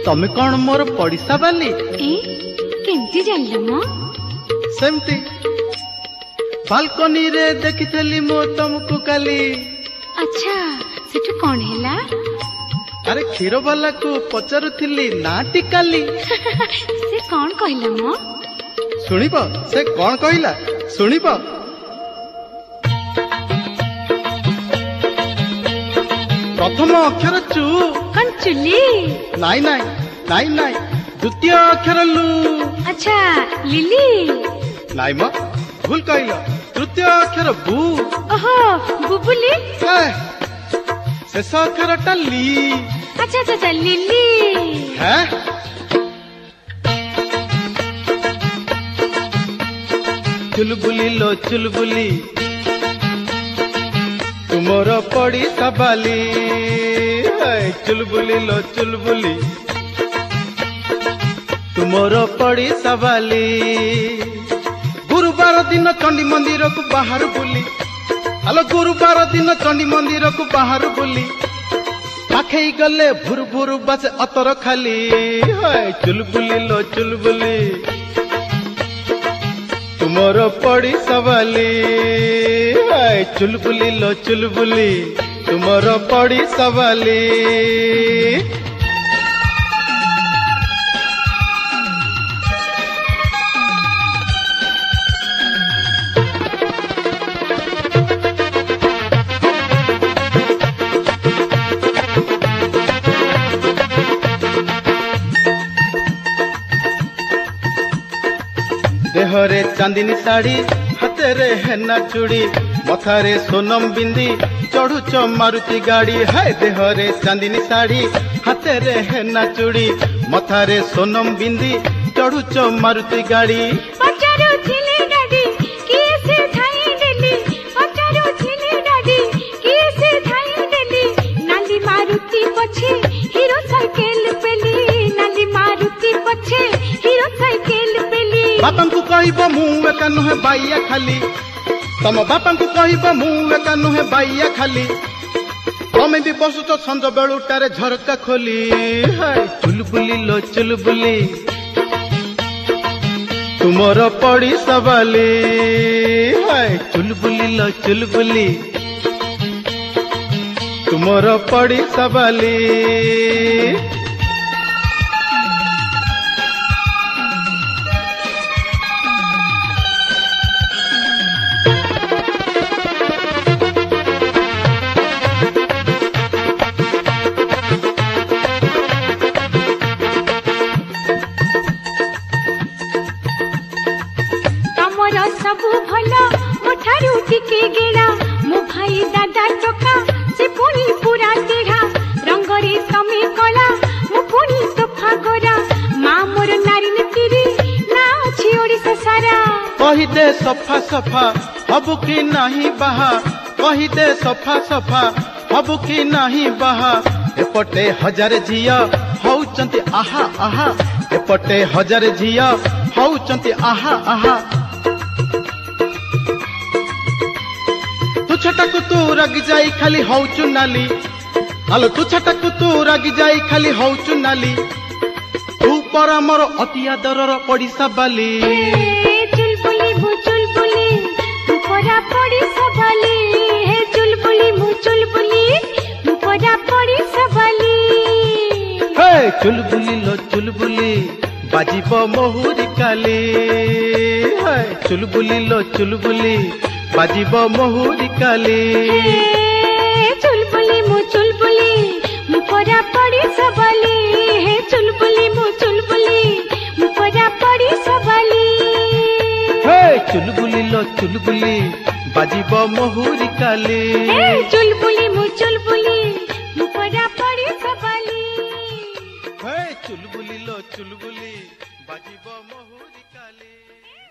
तमे कौन मोर पड़िसा बाली केमती जानिल मो सेमती बालकनी रे देखिथली मो तुमको काली। अच्छा सेठु कौन हैला? अरे क्षीर वाला को पचारुथिली नाटी काली। से कौन कहला मो? सुनिब से कौन कहला सुनिब। प्रथम अक्षर चू कौन चुली? नाई नाई नाई नाई द्वितीय अक्षर लू। अच्छा लिली नाई म भूल कहल तृतीय अक्षर बू। ओहो बुबुली शेष अक्षर टा ली। अच्छा अच्छा अच्छा लिली है चुलबुली लो चुलबुली तुमर पड़ी सबाली। चुलबुली लो चुलबुली तुमर पड़ी सबाली। गुरुवार दिन चंडी मंदिर को बाहर बुली। हेलो गुरुवार दिन चंडी मंदिर को बाहर बुली। पाखई गले भुर भुर बस अतर खाली। चुलबुली लो चुलबुली तुमर पड़ी सवाली। चुलबुली लो चुलबुली तुमर पड़ी सवाली। देहरे चांदनी साड़ी हाथे हेना चूड़ी मथारे सोनम बिंदी चढ़ुच मारुति गाड़ी। है देहरे चांदनी साड़ी हाथे हेना चूड़ी मथारे सोनम बिंदी चढ़ुच मारुति गाड़ी। बापा को कहब मुँह एका नुहे बाइया खाली। तम बापा को कहब मुँह एका नुहे बाइया खाली। तमें भी बसुच संज बेलुटारे झरका खोली। चुलबुली लो चुलबुली तुमर पड़ी सवाली। चुलबुली लो चुलबुली तुमर पड़ी सवाली। सबु भला मोठारू टिके गेड़ा मो भाई दादा टोका से पुनी पूरा टेढ़ा रंगरे तमे कला मो पुनी तोफा गोरा माँ मोर नारी नेतिरी ना अछि ओडिसा सारा। कही दे सफा सफा हबु की नहीं बहा। कही दे सफा सफा हबु की नहीं बहा। एपटे हजार झिया होउचंती आहा आहा। एपटे हजार झिया होउचंती आहा आहा। तुछटाकु तू रागी जाई खाली होउचु नाली। आलो तुछटाकु तू रागी जाई खाली होउचु नाली। तू पर मोर अति आदरर पड़िसा बाली। चुलबुली मु चुलबुली तू परा पड़िसा बाली। हे चुलबुली मु चुलबुली तू परा पड़िसा बाली। हे चुलबुली लो चुलबुली बाजिब महुरी काली। हे चुलबुली लो चुलबुली बाजिब महुरी काली। चुलबुली मु चुलबुली मु परा पड़िसा बाली। हे चुलबुली मु चुलबुली मु परा पड़िसा बाली। हे चुलबुली लो चुलबुली बाजिब महुरी काली। चुलबुली मु चुलबुली मु परा पड़िसा बाली। हे चुलबुली लो चुलबुली बाजिब महुरी काली।